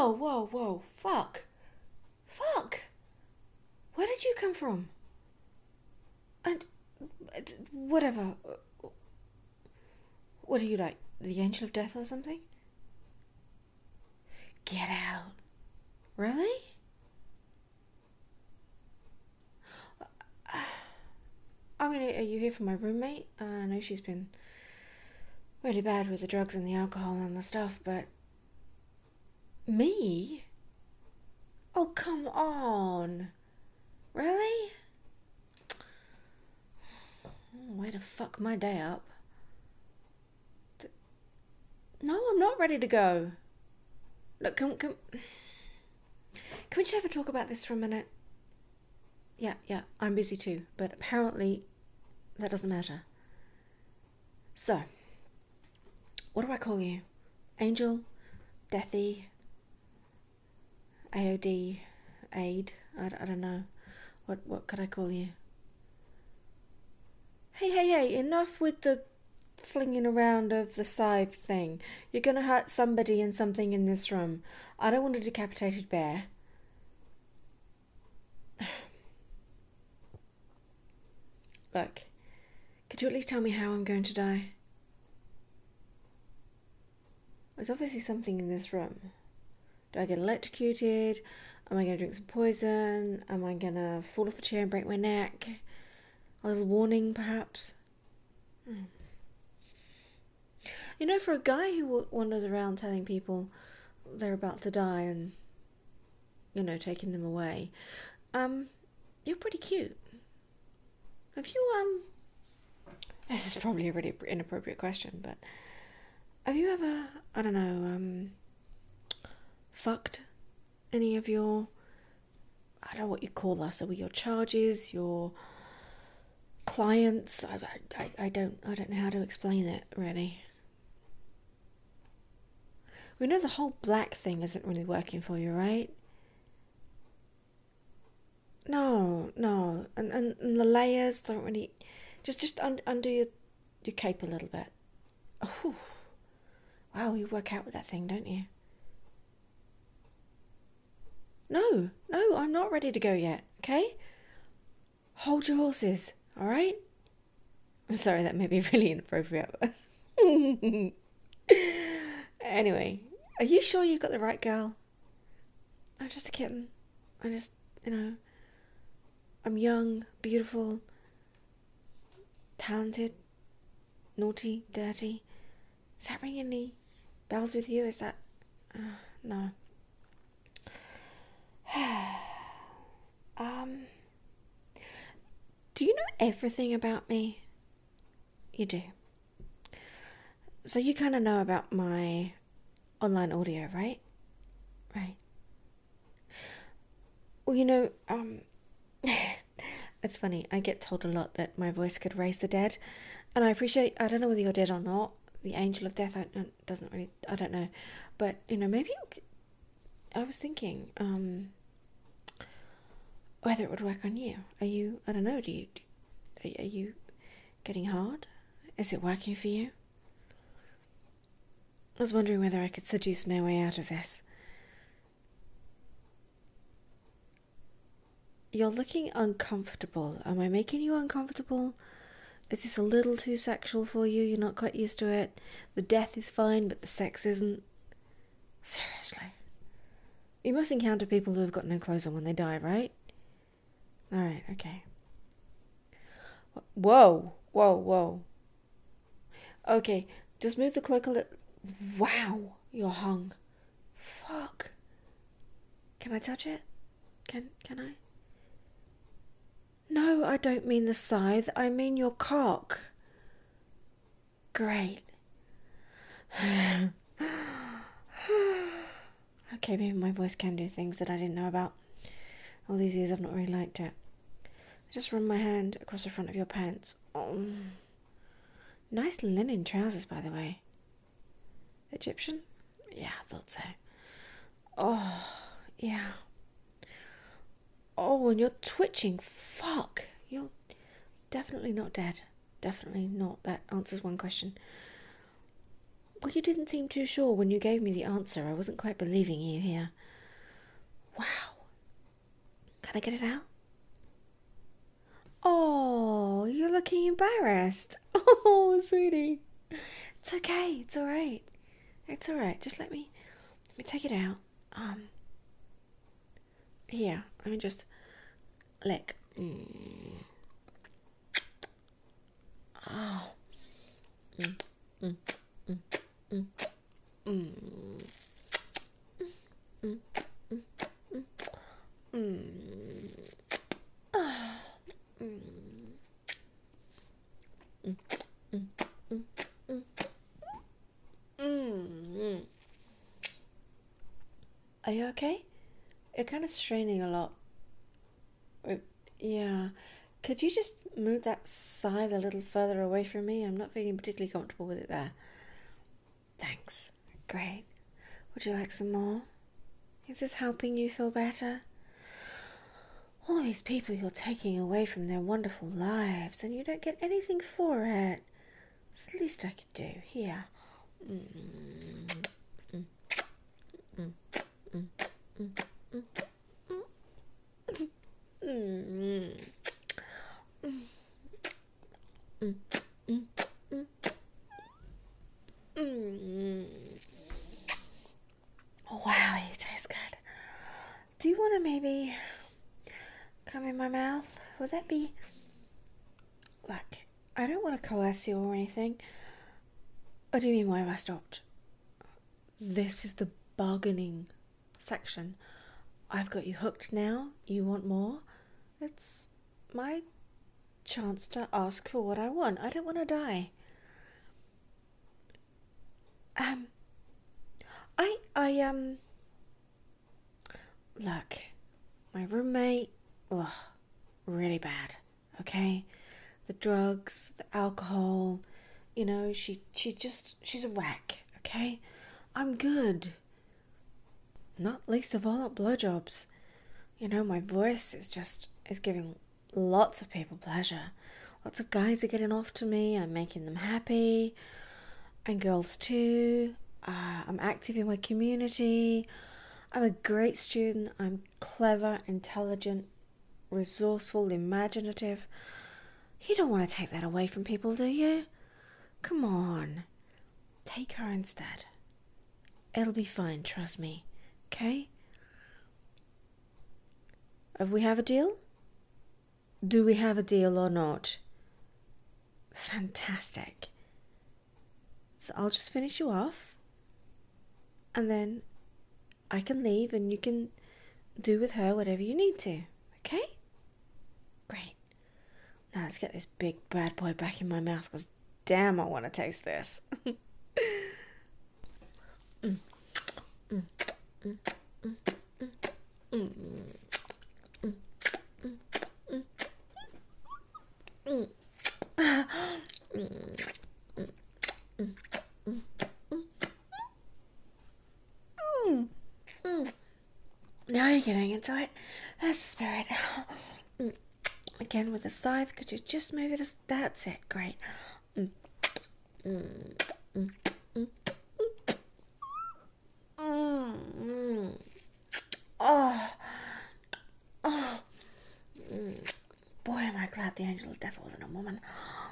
whoa. Fuck. Fuck. Where did you come from? And... whatever. What are you, like, the Angel of Death or something? Get out. Really? I mean, are you here for my roommate? I know she's been really bad with the drugs and the alcohol and the stuff, but... Me? Oh, come on. Really? Way to fuck my day up. No, I'm not ready to go. Look, can we just have a talk about this for a minute? Yeah, I'm busy too, but apparently that doesn't matter. So, what do I call you? Angel? Deathy? AOD? Aid? I don't know. What could I call you? Hey, enough with the flinging around of the scythe thing. You're gonna hurt somebody and something in this room. I don't want a decapitated bear. Look, could you at least tell me how I'm going to die? There's obviously something in this room. Do I get electrocuted? Am I going to drink some poison? Am I going to fall off the chair and break my neck? A little warning, perhaps? You know, for a guy who wanders around telling people they're about to die and, you know, taking them away, you're pretty cute. Have you, this is probably a really inappropriate question, but have you ever, I don't know, fucked any of your, I don't know what you call us, are we your charges, your clients? I don't know how to explain it, really. We know the whole black thing isn't really working for you, right? No, and the layers don't really, just undo your cape a little bit. Oh, wow, you work out with that thing, don't you? No, I'm not ready to go yet, okay? Hold your horses, alright? I'm sorry, that may be really inappropriate. Anyway, are you sure you got the right girl? I'm just a kitten. I just, I'm young, beautiful, talented, naughty, dirty. Is that ringing any bells with you? Is that... no. Do you know everything about me? You do. So you kind of know about my online audio, right? Right. Well, it's funny, I get told a lot that my voice could raise the dead, and I don't know whether you're dead or not, the Angel of Death, I don't know, but, maybe, I was thinking, whether it would work on you. Are you, I don't know, are you getting hard? Is it working for you? I was wondering whether I could seduce my way out of this. You're looking uncomfortable. Am I making you uncomfortable? Is this a little too sexual for you? You're not quite used to it? The death is fine, but the sex isn't? Seriously. You must encounter people who have got no clothes on when they die, right? Alright, okay. Whoa. Okay, just move the cloak a little. Wow, you're hung. Fuck. Can I touch it? Can I? No, I don't mean the scythe. I mean your cock. Great. Okay, maybe my voice can do things that I didn't know about. All these years I've not really liked it. I just run my hand across the front of your pants. Oh. Nice linen trousers, by the way. Egyptian? Yeah, I thought so. Oh, yeah. Oh, and you're twitching. Fuck. You're definitely not dead. Definitely not. That answers one question. Well, you didn't seem too sure when you gave me the answer. I wasn't quite believing you here. Wow. Can I get it out? Oh, you're looking embarrassed. Oh, sweetie. It's okay. It's all right. It's all right. Just let me take it out. Here. Let me just lick. Oh. Are you okay? You're kind of straining a lot. Yeah. Could you just move that side a little further away from me? I'm not feeling particularly comfortable with it there. Thanks. Great. Would you like some more? Is this helping you feel better? All these people you're taking away from their wonderful lives, and you don't get anything for it. It's the least I could do. Here. Wow, you taste good. Do you want to maybe come in my mouth? Would that be... Look, I don't want to coerce you or anything. What do you mean, why have I stopped? This is the bargaining section. I've got you hooked now. You want more? It's my chance to ask for what I want. I don't want to die. Look, my roommate, really bad, okay? The drugs, the alcohol, she's a wreck, okay? I'm good. Not least of all at blowjobs. My voice is giving lots of people pleasure. Lots of guys are getting off to me. I'm making them happy. And girls too. I'm active in my community. I'm a great student. I'm clever, intelligent, resourceful, imaginative. You don't want to take that away from people, do you? Come on. Take her instead. It'll be fine, trust me. Okay? We have a deal? Do we have a deal or not? Fantastic. So I'll just finish you off. And then I can leave and you can do with her whatever you need to. Okay? Great. Now let's get this big bad boy back in my mouth because damn, I want to taste this. Now you're getting into it. That's the spirit. Again with the scythe, could you just move it? That's it. Great. Boy, am I glad the angel of death wasn't a woman.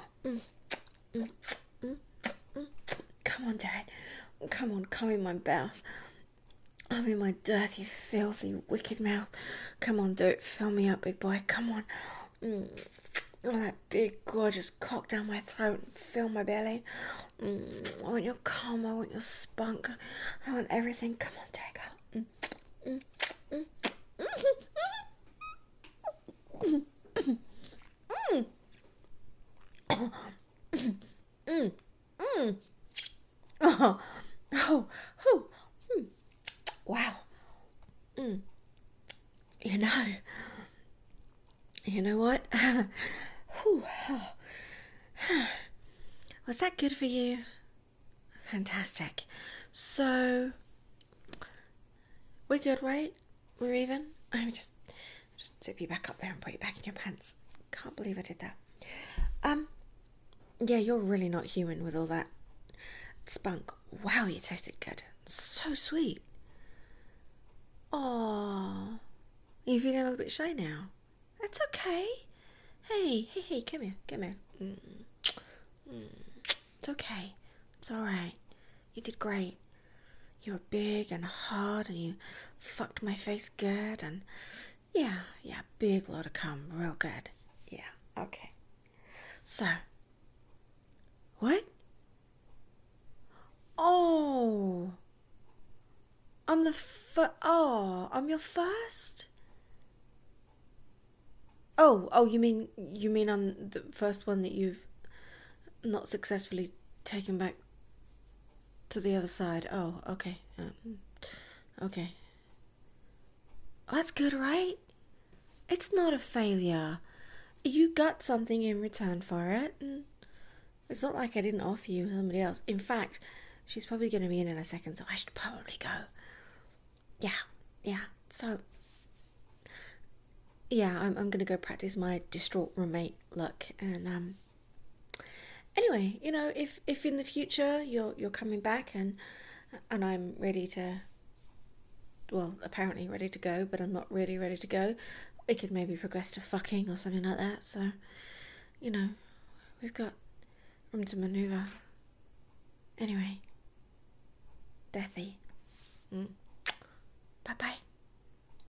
Come on, Dad. Come on, come in my mouth. I'm in my dirty, filthy, wicked mouth. Come on, do it. Fill me up, big boy. Come on. Oh, that big, gorgeous cock down my throat and fill my belly. I want your cum. I want your spunk. I want everything. Come on, take her. Wow. You know what? Was that good for you? Fantastic. So, we're good, right? We're even? Let me just zip you back up there and put you back in your pants. Can't believe I did that. Yeah, you're really not human with all that spunk Wow, you tasted good. So sweet. Oh, you feeling a little bit shy now? It's okay. Hey, come here, come here. It's okay. It's alright. You did great. You were big and hard and you fucked my face good and yeah, big lot of cum, real good. Yeah, okay. So, what? Oh, I'm your first? Oh, you mean I'm the first one that you've not successfully taken back to the other side. Oh, okay. Okay. Oh, that's good, right? It's not a failure. You got something in return for it, and it's not like I didn't offer you somebody else. In fact, she's probably going to be in a second, so I should probably go. Yeah. So, yeah, I'm going to go practice my distraught roommate luck, and anyway, if in the future you're coming back and I'm ready to, well, apparently ready to go, but I'm not really ready to go, we could maybe progress to fucking or something like that. So, we've got room to maneuver. Anyway, Deathy. Bye bye.